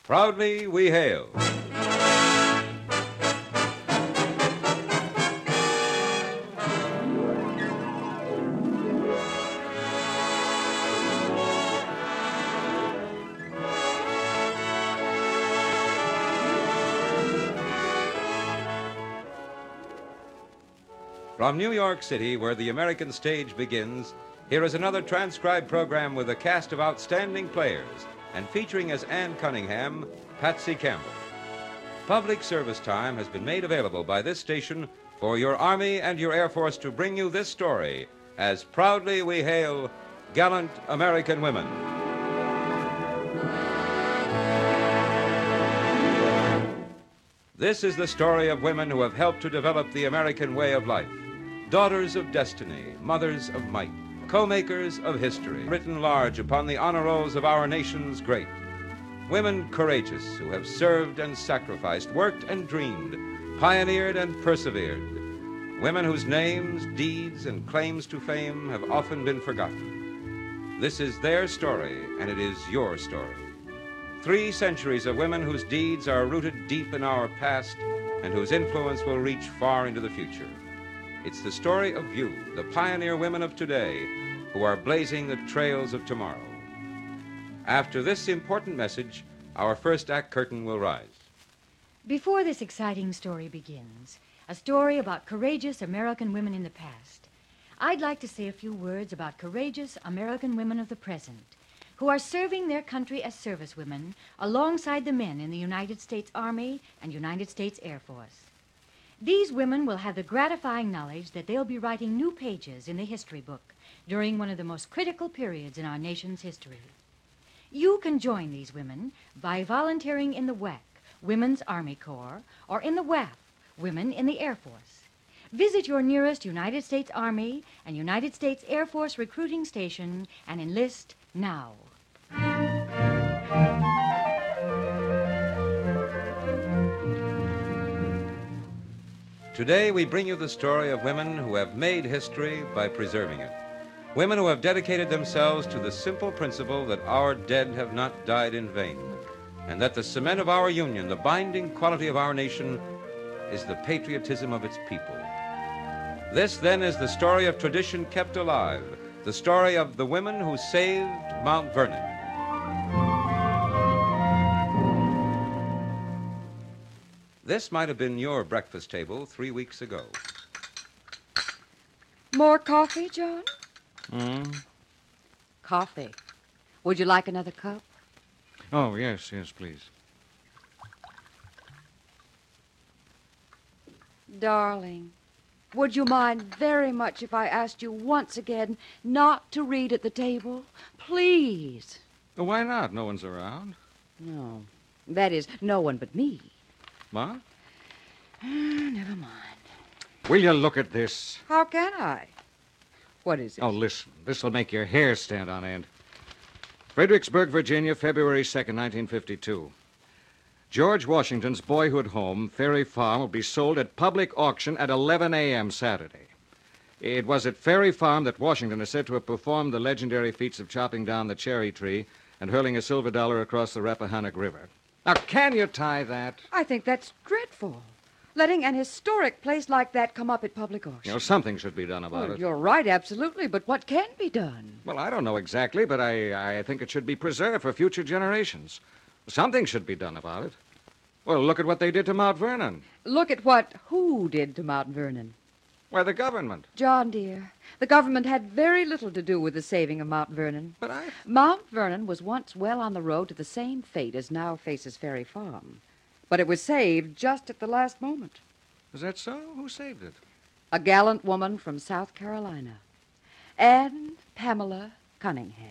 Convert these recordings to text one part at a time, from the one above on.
Proudly we hail. From New York City, where the American stage begins, here is another transcribed program with a cast of outstanding players and featuring as Anne Cunningham, Patsy Campbell. Public service time has been made available by this station for your Army and your Air Force to bring you this story as proudly we hail gallant American women. This is the story of women who have helped to develop the American way of life. Daughters of destiny, mothers of might, co-makers of history, written large upon the honor rolls of our nation's great. Women courageous who have served and sacrificed, worked and dreamed, pioneered and persevered. Women whose names, deeds, and claims to fame have often been forgotten. This is their story, and it is your story. 3 centuries of women whose deeds are rooted deep in our past and whose influence will reach far into the future. It's the story of you, the pioneer women of today, who are blazing the trails of tomorrow. After this important message, our first act curtain will rise. Before this exciting story begins, a story about courageous American women in the past, I'd like to say a few words about courageous American women of the present who are serving their country as servicewomen alongside the men in the United States Army and United States Air Force. These women will have the gratifying knowledge that they'll be writing new pages in the history book during one of the most critical periods in our nation's history. You can join these women by volunteering in the WAC, Women's Army Corps, or in the WAF, Women in the Air Force. Visit your nearest United States Army and United States Air Force recruiting station and enlist now. Today we bring you the story of women who have made history by preserving it. Women who have dedicated themselves to the simple principle that our dead have not died in vain, and that the cement of our union, the binding quality of our nation, is the patriotism of its people. This, then, is the story of tradition kept alive, the story of the women who saved Mount Vernon. This might have been your breakfast table 3 weeks ago. More coffee, John? Coffee. Would you like another cup? Oh, yes, please. Darling, would you mind very much if I asked you once again not to read at the table? Please. Oh, why not? No one's around. No. That is, no one but me. What? Never mind. Will you look at this? How can I? What is it? Oh, listen. This will make your hair stand on end. Fredericksburg, Virginia, February 2nd, 1952. George Washington's boyhood home, Ferry Farm, will be sold at public auction at 11 a.m. Saturday. It was at Ferry Farm that Washington is said to have performed the legendary feats of chopping down the cherry tree and hurling a silver dollar across the Rappahannock River. Now, can you tie that? I think that's dreadful. Letting an historic place like that come up at public auction. You know, something should be done about it. You're right, absolutely, but what can be done? Well, I don't know exactly, but I think it should be preserved for future generations. Something should be done about it. Well, look at what they did to Mount Vernon. Look at who did to Mount Vernon. Why, the government. John, dear, the government had very little to do with the saving of Mount Vernon. But Mount Vernon was once well on the road to the same fate as now faces Ferry Farm. But it was saved just at the last moment. Is that so? Who saved it? A gallant woman from South Carolina, Anne Pamela Cunningham.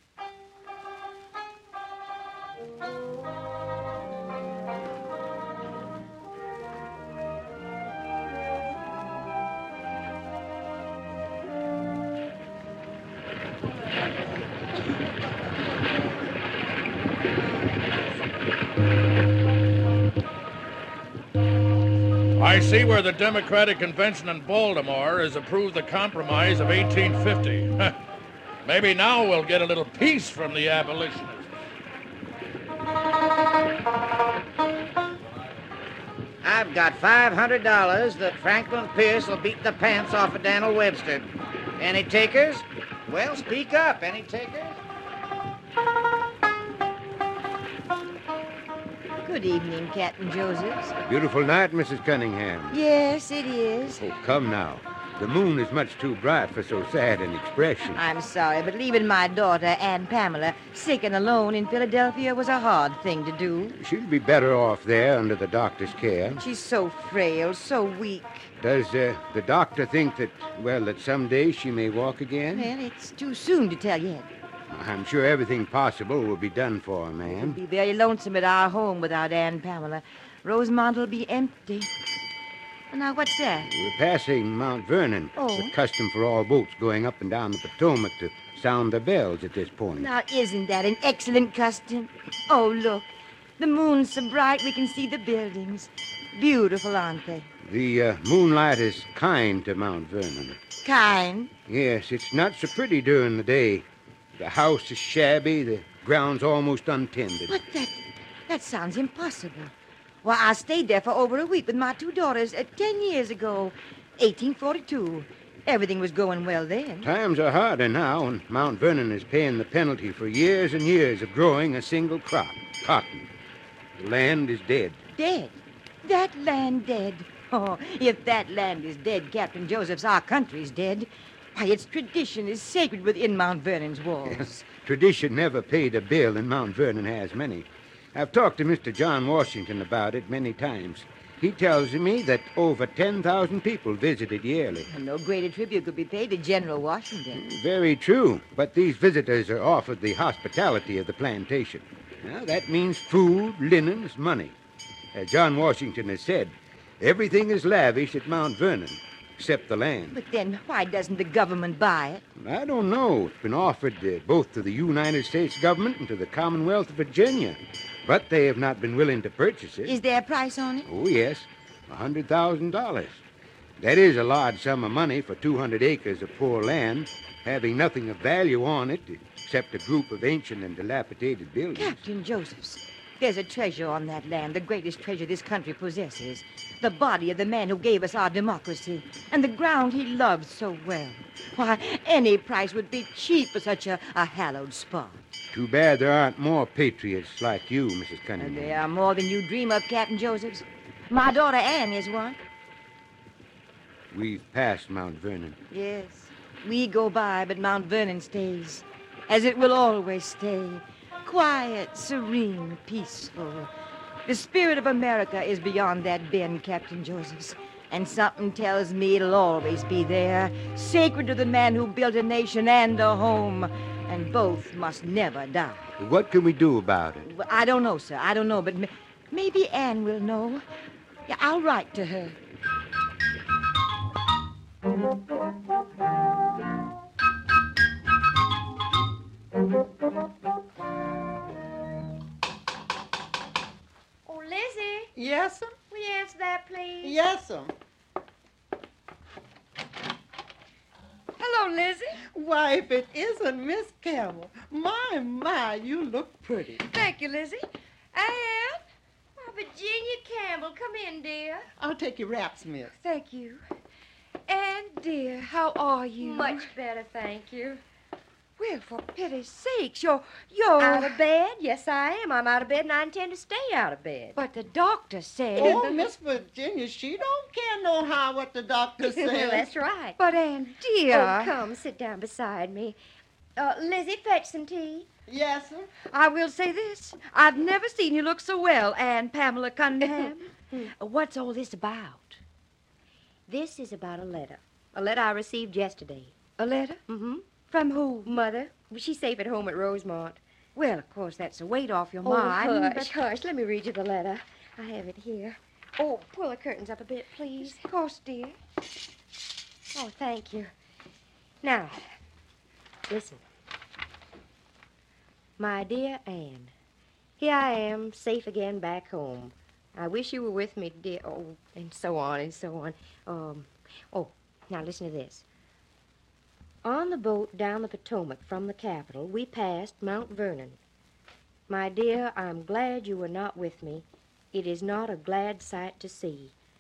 I see where the Democratic Convention in Baltimore has approved the Compromise of 1850. Maybe now we'll get a little peace from the abolitionists. got $500 that Franklin Pierce will beat the pants off of Daniel Webster. Any takers? Well, speak up. Any takers? Good evening, Captain Josephs. Beautiful night, Mrs. Cunningham. Yes, it is. Oh, come now. The moon is much too bright for so sad an expression. I'm sorry, but leaving my daughter, Anne Pamela, sick and alone in Philadelphia was a hard thing to do. She'll be better off there under the doctor's care. She's so frail, so weak. Does the doctor think that someday she may walk again? Well, it's too soon to tell yet. I'm sure everything possible will be done for her, ma'am. It'll be very lonesome at our home without Anne Pamela. Rosemont will be empty. Now, what's that? We're passing Mount Vernon. Oh. It's a custom for all boats going up and down the Potomac to sound their bells at this point. Now, isn't that an excellent custom? Oh, look. The moon's so bright we can see the buildings. Beautiful, aren't they? The moonlight is kind to Mount Vernon. Kind. Yes, it's not so pretty during the day. The house is shabby, the ground's almost untended. But that sounds impossible. Why, I stayed there for over a week with my two daughters 10 years ago, 1842. Everything was going well then. Times are harder now, and Mount Vernon is paying the penalty for years and years of growing a single crop, cotton. The land is dead. Dead? That land dead? Oh, if that land is dead, Captain Josephs, our country's dead. Why, its tradition is sacred within Mount Vernon's walls. Yes, tradition never paid a bill, and Mount Vernon has many. I've talked to Mr. John Washington about it many times. He tells me that over 10,000 people visit it yearly. No greater tribute could be paid to General Washington. Very true, but these visitors are offered the hospitality of the plantation. Now, that means food, linens, money. As John Washington has said, everything is lavish at Mount Vernon, except the land. But then why doesn't the government buy it? I don't know. It's been offered both to the United States government and to the Commonwealth of Virginia. But they have not been willing to purchase it. Is there a price on it? Oh, yes. $100,000. That is a large sum of money for 200 acres of poor land, having nothing of value on it except a group of ancient and dilapidated buildings. Captain Josephs, there's a treasure on that land, the greatest treasure this country possesses. The body of the man who gave us our democracy, and the ground he loved so well. Why, any price would be cheap for such a hallowed spot. Too bad there aren't more patriots like you, Mrs. And Cunningham. there are more than you dream of, Captain Josephs. My daughter Anne is one. We've passed Mount Vernon. Yes, we go by, but Mount Vernon stays, as it will always stay. Quiet, serene, peaceful. The spirit of America is beyond that bend, Captain Josephs. And something tells me it'll always be there, sacred to the man who built a nation and a home. And both must never die. What can we do about it? Well, I don't know, sir. I don't know, but maybe Anne will know. Yeah, I'll write to her. Oh, Lizzie, Yes'm? will you answer that, please? Yes'm. Hello, Lizzie. Why, if it isn't Miss Campbell, my, you look pretty. Thank you, Lizzie. Anne? Oh, Virginia Campbell, come in, dear. I'll take your wraps, miss. Thank you. Anne, dear, how are you? Much better, thank you. Well, for pity's sakes, you're... Out of bed? Yes, I am. I'm out of bed, and I intend to stay out of bed. But the doctor said... Oh, Miss Virginia, she don't care no how what the doctor says. Well, that's right. But, Anne, dear... Oh, come, sit down beside me. Lizzie, fetch some tea. Yes'm. I will say this. I've never seen you look so well, Anne Pamela Cunningham. What's all this about? This is about a letter. A letter I received yesterday. A letter? Mm-hmm. From who? Mother. She's safe at home at Rosemont. Well, of course, that's a weight off your Oh, mind. hush, hush. Let me read you the letter. I have it here. Oh, pull the curtains up a bit, please. Of course, dear. Oh, thank you. Now, listen. My dear Anne, here I am, safe again back home. I wish you were with me, dear. Oh, and so on and so on. Now listen to this. On the boat down the Potomac from the capital, we passed Mount Vernon. My dear, I'm glad you were not with me. It is not a glad sight to see.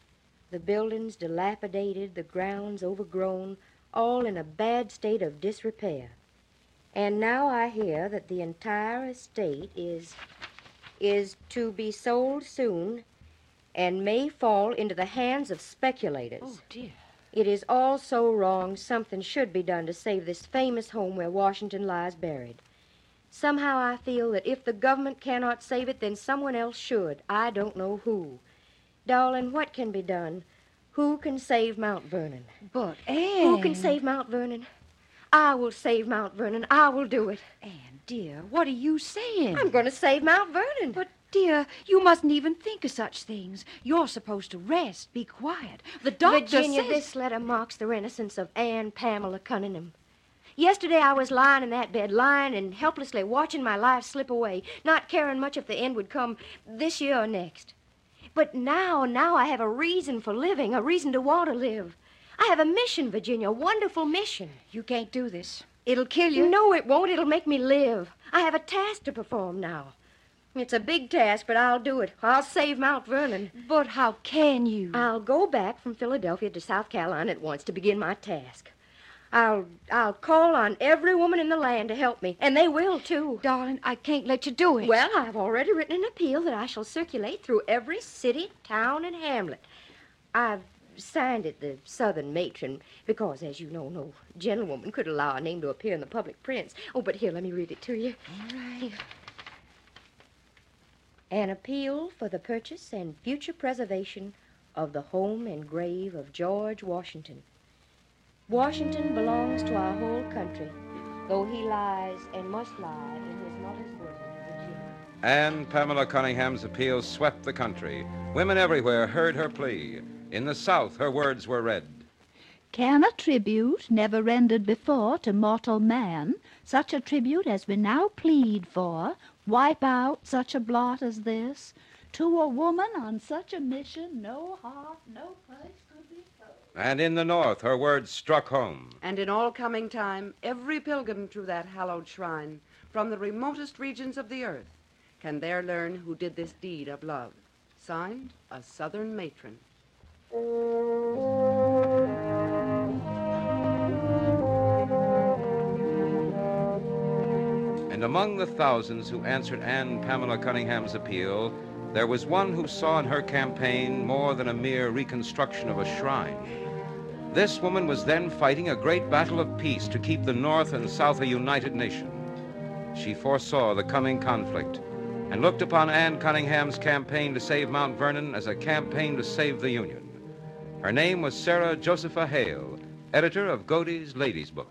The buildings dilapidated, the grounds overgrown, all in a bad state of disrepair. And now I hear that the entire estate is to be sold soon and may fall into the hands of speculators. Oh, dear. It is all so wrong, something should be done to save this famous home where Washington lies buried. Somehow I feel that if the government cannot save it, then someone else should. I don't know who. Darling, what can be done? Who can save Mount Vernon? But, Anne... Who can save Mount Vernon? I will save Mount Vernon. I will do it. Anne, dear, what are you saying? I'm going to save Mount Vernon. But, dear, you mustn't even think of such things. You're supposed to rest, be quiet. The doctor Virginia, says... this letter marks the renaissance of Anne Pamela Cunningham. Yesterday I was lying in that bed, lying and helplessly watching my life slip away, not caring much if the end would come this year or next. But now I have a reason for living, a reason to want to live. I have a mission, Virginia, a wonderful mission. You can't do this. It'll kill you. No, it won't. It'll make me live. I have a task to perform now. It's a big task, but I'll do it. I'll save Mount Vernon. But how can you? I'll go back from Philadelphia to South Carolina at once to begin my task. I'll call on every woman in the land to help me, and they will, too. Darling, I can't let you do it. Well, I've already written an appeal that I shall circulate through every city, town, and hamlet. I've signed it the Southern Matron because, as you know, no gentlewoman could allow a name to appear in the public prints. Oh, but here, let me read it to you. All right. An appeal for the purchase and future preservation of the home and grave of George Washington. Washington belongs to our whole country, though he lies and must lie in his mother's bosom, Virginia. Anne Pamela Cunningham's appeal swept the country. Women everywhere heard her plea. In the South, her words were read. Can a tribute never rendered before to mortal man, such a tribute as we now plead for, wipe out such a blot as this? To a woman on such a mission, no heart, no price could be told. And in the North, her words struck home. And in all coming time, every pilgrim to that hallowed shrine, from the remotest regions of the earth, can there learn who did this deed of love. Signed, a Southern Matron. And among the thousands who answered Anne Pamela Cunningham's appeal, there was one who saw in her campaign more than a mere reconstruction of a shrine. This woman was then fighting a great battle of peace to keep the North and South a united nation. She foresaw the coming conflict and looked upon Anne Cunningham's campaign to save Mount Vernon as a campaign to save the Union. Her name was Sarah Josepha Hale, editor of Godey's Ladies' Book.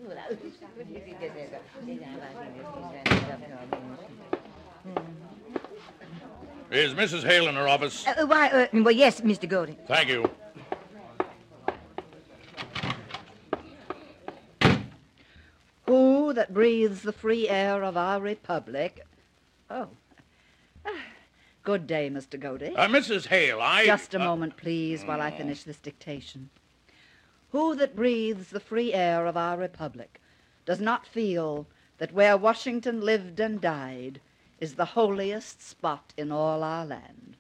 Is Mrs. Hale in her office? Well, yes, Mr. Godey. Thank you. Who that breathes the free air of our republic? Oh. Good day, Mr. Godey. Mrs. Hale, Just a moment, please, while I finish this dictation. Who that breathes the free air of our republic does not feel that where Washington lived and died is the holiest spot in all our land?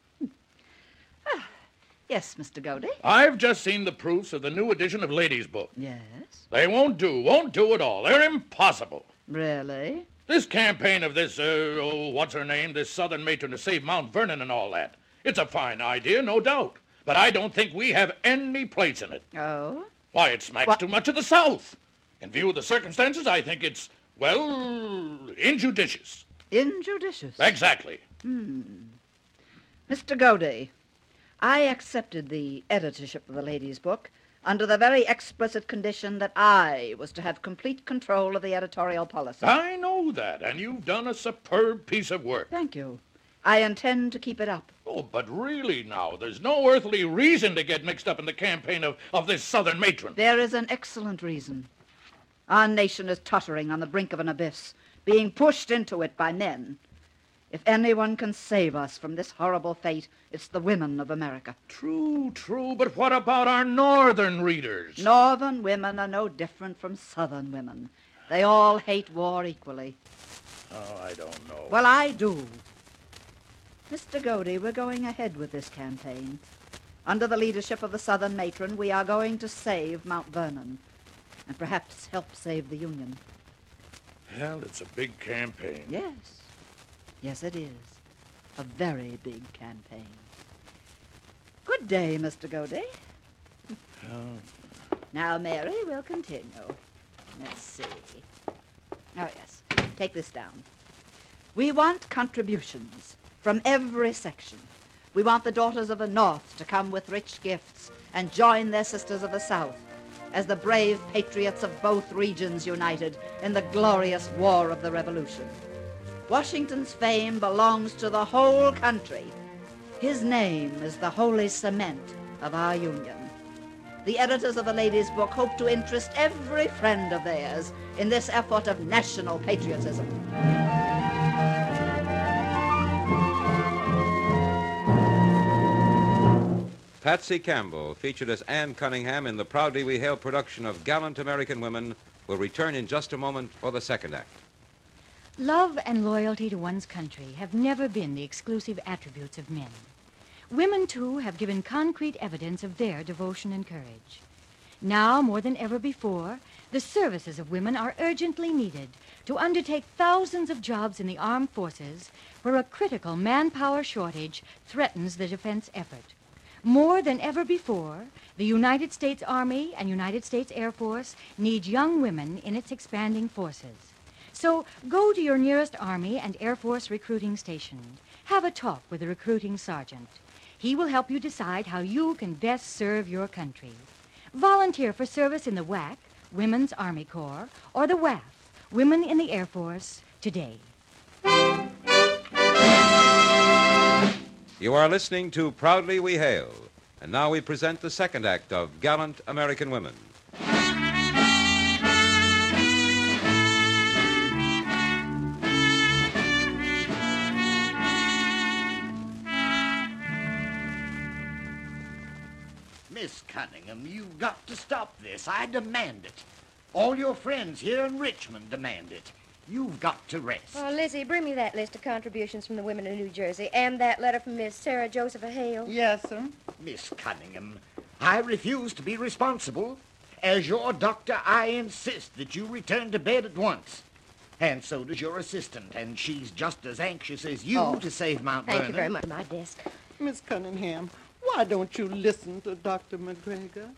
Yes, Mr. Godey? I've just seen the proofs of the new edition of Ladies' Book. Yes? They won't do at all. They're impossible. Really? This campaign of this, what's her name, this Southern matron to save Mount Vernon and all that. It's a fine idea, no doubt. But I don't think we have any place in it. Oh? Why, it smacks too much of the South. In view of the circumstances, I think it's, well, injudicious. Injudicious? Exactly. Mr. Godey, I accepted the editorship of the Ladies' Book under the very explicit condition that I was to have complete control of the editorial policy. I know that, and you've done a superb piece of work. Thank you. I intend to keep it up. Oh, but really now, there's no earthly reason to get mixed up in the campaign of this Southern matron. There is an excellent reason. Our nation is tottering on the brink of an abyss, being pushed into it by men. If anyone can save us from this horrible fate, it's the women of America. True, but what about our northern readers? Northern women are no different from southern women. They all hate war equally. Oh, I don't know. Well, I do. Mr. Godey, we're going ahead with this campaign. Under the leadership of the Southern matron, we are going to save Mount Vernon and perhaps help save the Union. Well, it's a big campaign. Yes. Yes, it is. A very big campaign. Good day, Mr. Godey. Now, Mary, we'll continue. Let's see. Oh, yes. Take this down. We want contributions from every section. We want the daughters of the North to come with rich gifts and join their sisters of the South as the brave patriots of both regions united in the glorious War of the Revolution. Washington's fame belongs to the whole country. His name is the holy cement of our Union. The editors of the Ladies' Book hope to interest every friend of theirs in this effort of national patriotism. Patsy Campbell, featured as Anne Cunningham in the Proudly We Hail production of Gallant American Women, will return in just a moment for the second act. Love and loyalty to one's country have never been the exclusive attributes of men. Women, too, have given concrete evidence of their devotion and courage. Now, more than ever before, the services of women are urgently needed to undertake thousands of jobs in the armed forces where a critical manpower shortage threatens the defense effort. More than ever before, the United States Army and United States Air Force need young women in its expanding forces. So go to your nearest Army and Air Force recruiting station. Have a talk with the recruiting sergeant. He will help you decide how you can best serve your country. Volunteer for service in the WAC, Women's Army Corps, or the WAF, Women in the Air Force, today. You are listening to Proudly We Hail, and now we present the second act of Gallant American Women. Miss Cunningham, you've got to stop this. I demand it. All your friends here in Richmond demand it. You've got to rest. Oh, Lizzie, bring me that list of contributions from the women of New Jersey and that letter from Miss Sarah Joseph Hale. Yes, sir. Miss Cunningham, I refuse to be responsible. As your doctor, I insist that you return to bed at once. And so does your assistant, and she's just as anxious as you to save Mount Vernon. Thank you very much. My desk. Miss Cunningham, why don't you listen to Dr. McGregor?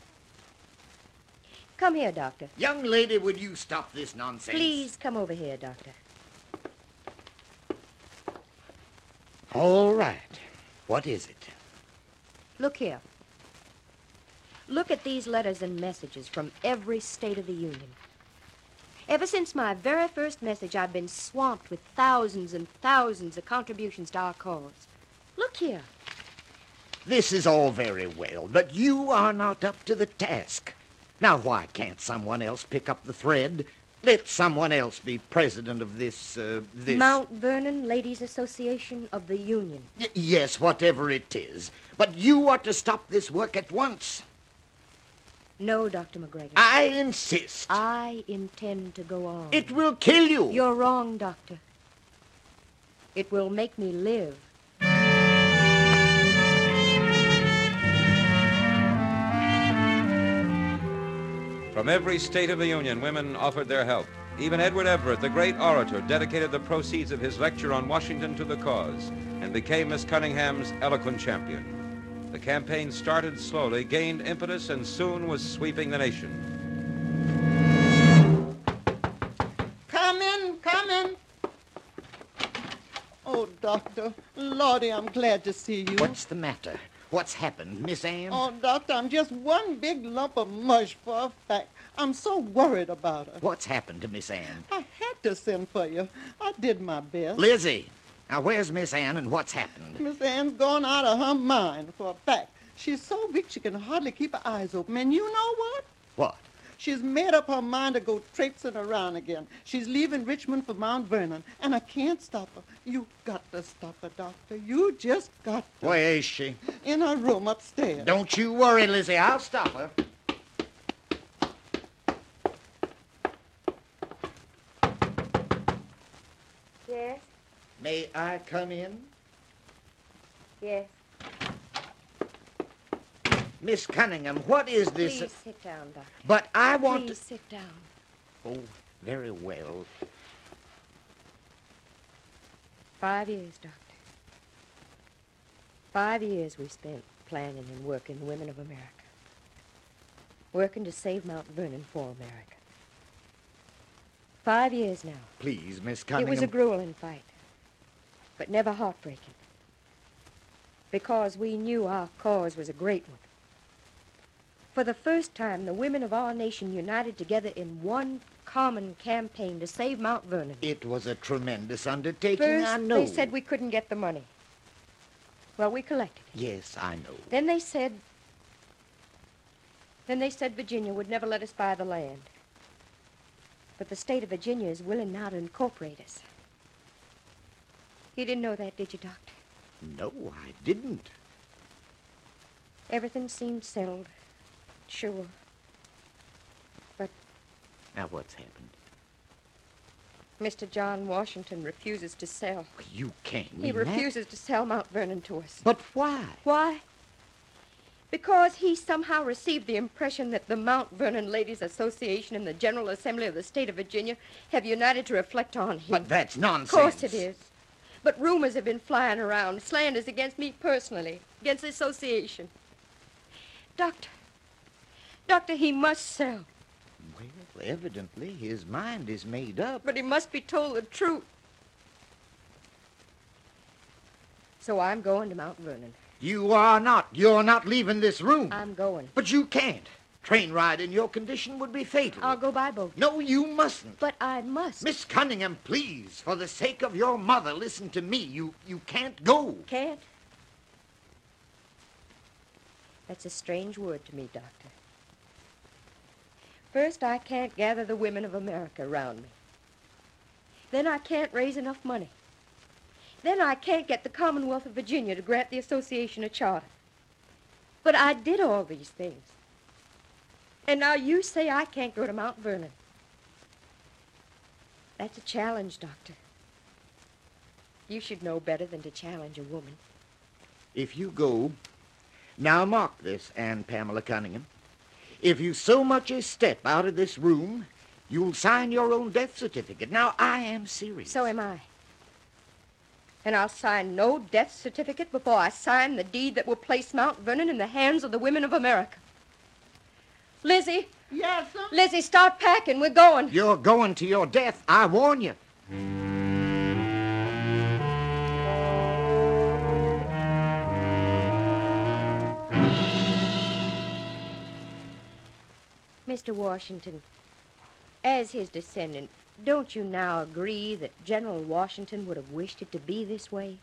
Come here, Doctor. Young lady, would you stop this nonsense? Please come over here, Doctor. All right. What is it? Look here. Look at these letters and messages from every state of the Union. Ever since my very first message, I've been swamped with thousands and thousands of contributions to our cause. Look here. This is all very well, but you are not up to the task. Now, why can't someone else pick up the thread? Let someone else be president of this... Mount Vernon Ladies Association of the Union. Yes, whatever it is. But you are to stop this work at once. No, Dr. McGregor. I insist. I intend to go on. It will kill you. You're wrong, Doctor. It will make me live. From every state of the Union, women offered their help. Even Edward Everett, the great orator, dedicated the proceeds of his lecture on Washington to the cause and became Miss Cunningham's eloquent champion. The campaign started slowly, gained impetus, and soon was sweeping the nation. Come in, come in. Oh, Doctor, Lordy, I'm glad to see you. What's the matter? What's happened, Miss Anne? Oh, Doctor, I'm just one big lump of mush for a fact. I'm so worried about her. What's happened to Miss Anne? I had to send for you. I did my best. Lizzie, now where's Miss Anne and what's happened? Miss Anne's gone out of her mind for a fact. She's so weak she can hardly keep her eyes open. And you know what? What? She's made up her mind to go traipsing around again. She's leaving Richmond for Mount Vernon, and I can't stop her. You got to stop her, Doctor. You just got to. Where is she? In her room upstairs. Don't you worry, Lizzie. I'll stop her. Yes? May I come in? Yes. Miss Cunningham, what is this? Please sit down, Doctor. But I want Please sit down. Oh, very well. 5 years, Doctor. 5 years we spent planning and working the women of America. Working to save Mount Vernon for America. 5 years now. Please, Miss Cunningham. It was a grueling fight, but never heartbreaking. Because we knew our cause was a great one. For the first time, the women of our nation united together in one common campaign to save Mount Vernon. It was a tremendous undertaking, First, I know. they said we couldn't get the money. Well, we collected it. Yes, I know. Then they said Virginia would never let us buy the land. But the state of Virginia is willing now to incorporate us. You didn't know that, did you, Doctor? No, I didn't. Everything seemed settled. Sure. But Now, what's happened? Mr. John Washington refuses to sell. You can't He mean that. refuses to sell Mount Vernon to us. But why? Why? Because he somehow received the impression that the Mount Vernon Ladies Association and the General Assembly of the state of Virginia have united to reflect on him. But that's nonsense. Of course it is. But rumors have been flying around, slanders against me personally, against the association. Doctor, he must sell. Well, evidently his mind is made up. But he must be told the truth. So I'm going to Mount Vernon. You are not. You're not leaving this room. I'm going. But you can't. Train ride in your condition would be fatal. I'll go by boat. No, you mustn't. But I must. Miss Cunningham, please, for the sake of your mother, listen to me. You can't go. Can't? That's a strange word to me, Doctor. First, I can't gather the women of America around me. Then I can't raise enough money. Then I can't get the Commonwealth of Virginia to grant the association a charter. But I did all these things. And now you say I can't go to Mount Vernon. That's a challenge, Doctor. You should know better than to challenge a woman. If you go, now mark this, Anne Pamela Cunningham. If you so much as step out of this room, you'll sign your own death certificate. Now, I am serious. So am I. And I'll sign no death certificate before I sign the deed that will place Mount Vernon in the hands of the women of America. Lizzie. Yes, sir? Lizzie, start packing. We're going. You're going to your death, I warn you. Mr. Washington, as his descendant, don't you now agree that General Washington would have wished it to be this way?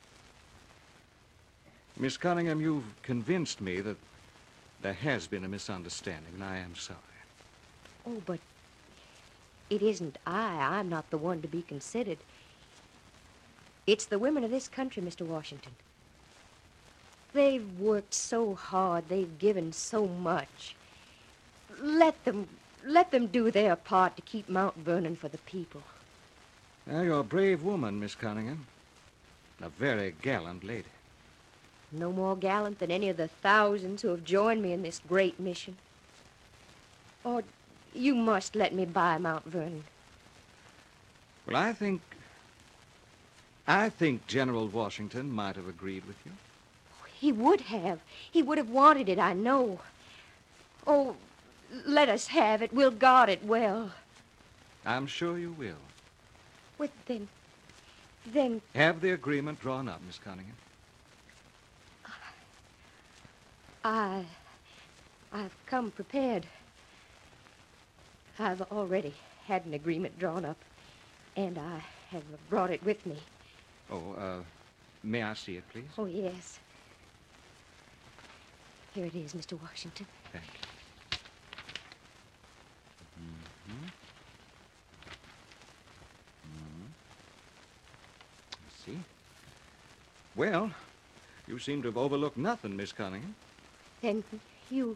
Miss Cunningham, you've convinced me that there has been a misunderstanding, and I am sorry. Oh, but it isn't I. I'm not the one to be considered. It's the women of this country, Mr. Washington. They've worked so hard. They've given so much. Let them do their part to keep Mount Vernon for the people. Well, you're a brave woman, Miss Cunningham. A very gallant lady. No more gallant than any of the thousands who have joined me in this great mission. Or you must let me buy Mount Vernon. Well, I think General Washington might have agreed with you. He would have. He would have wanted it, I know. Oh, let us have it. We'll guard it well. I'm sure you will. Well, then... Have the agreement drawn up, Miss Cunningham. I've come prepared. I've already had an agreement drawn up, and I have brought it with me. Oh, may I see it, please? Oh, yes. Here it is, Mr. Washington. Thank you. I see. Well, you seem to have overlooked nothing, Miss Cunningham. Then you...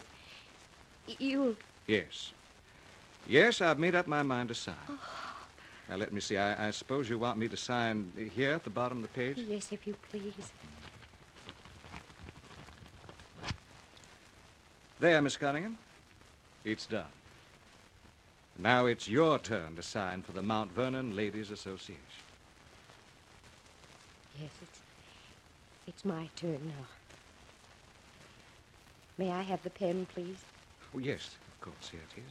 Yes. Yes, I've made up my mind to sign. Oh. Now, let me see. I suppose you want me to sign here at the bottom of the page? Yes, if you please. There, Miss Cunningham. It's done. Now it's your turn to sign for the Mount Vernon Ladies Association. Yes, it's my turn now. May I have the pen, please? Oh, yes, of course. Here it is.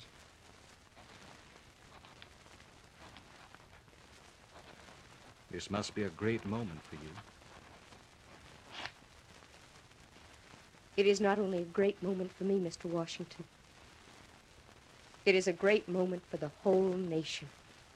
This must be a great moment for you. It is not only a great moment for me, Mr. Washington. It is a great moment for the whole nation.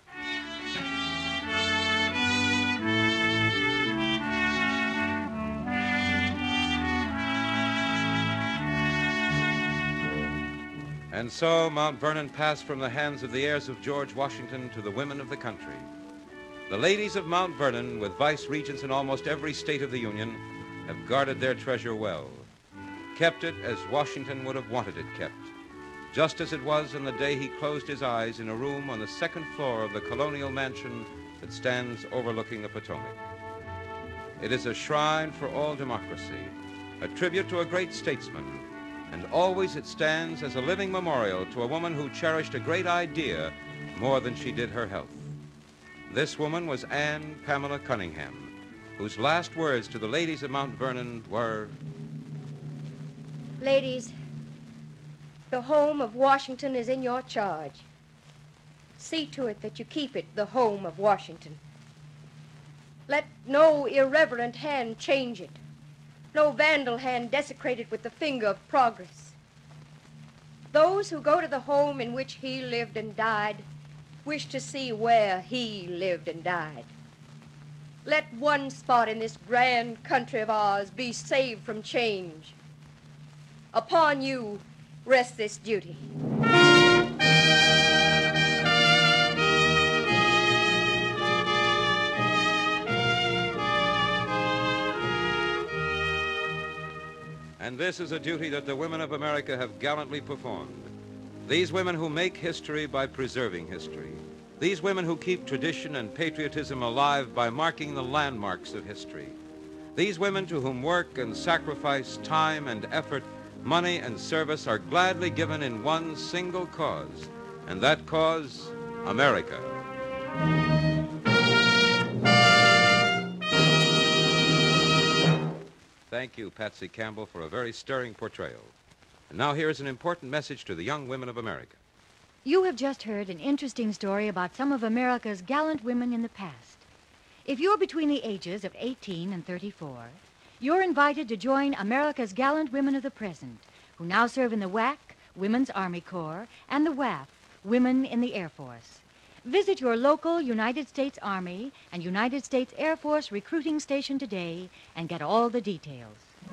And so Mount Vernon passed from the hands of the heirs of George Washington to the women of the country. The ladies of Mount Vernon, with vice-regents in almost every state of the Union, have guarded their treasure well, kept it as Washington would have wanted it kept, just as it was on the day he closed his eyes in a room on the second floor of the colonial mansion that stands overlooking the Potomac. It is a shrine for all democracy, a tribute to a great statesman, and always it stands as a living memorial to a woman who cherished a great idea more than she did her health. This woman was Anne Pamela Cunningham, whose last words to the ladies of Mount Vernon were, Ladies, the home of Washington is in your charge. See to it that you keep it the home of Washington. Let no irreverent hand change it. No vandal hand desecrate it with the finger of progress. Those who go to the home in which he lived and died wish to see where he lived and died. Let one spot in this grand country of ours be saved from change. Upon you rests this duty. and this is a duty that the women of America have gallantly performed. These women who make history by preserving history. These women who keep tradition and patriotism alive by marking the landmarks of history. These women to whom work and sacrifice, time and effort, money and service are gladly given in one single cause, and that cause, America. Thank you, Patsy Campbell, for a very stirring portrayal. And now here is an important message to the young women of America. You have just heard an interesting story about some of America's gallant women in the past. If you're between the ages of 18 and 34, you're invited to join America's gallant women of the present, who now serve in the WAC, Women's Army Corps, and the WAF, Women in the Air Force. Visit your local United States Army and United States Air Force recruiting station today and get all the details.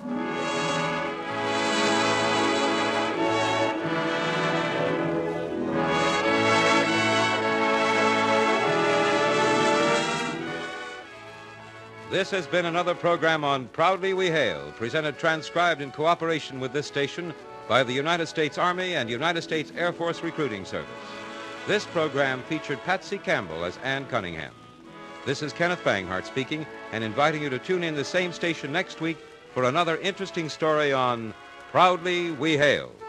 This has been another program on Proudly We Hail, presented transcribed in cooperation with this station by the United States Army and United States Air Force Recruiting Service. This program featured Patsy Campbell as Anne Cunningham. This is Kenneth Banghart speaking and inviting you to tune in the same station next week for another interesting story on Proudly We Hail.